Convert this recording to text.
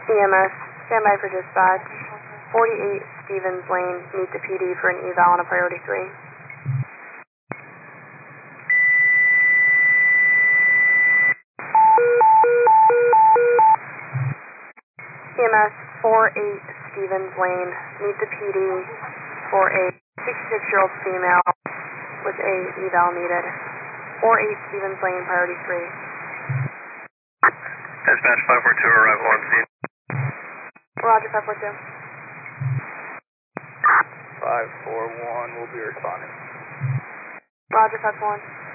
EMS, stand by for dispatch. 48 Stevens Lane, meet the PD for an eval on a priority 3. EMS, 48 Stevens Lane, meet the PD for a 66-year-old female with a eval needed. 48 Stevens Lane, priority 3. Dispatch 542, arrival on scene. Roger, 542. 541 will be responding. Roger, 541.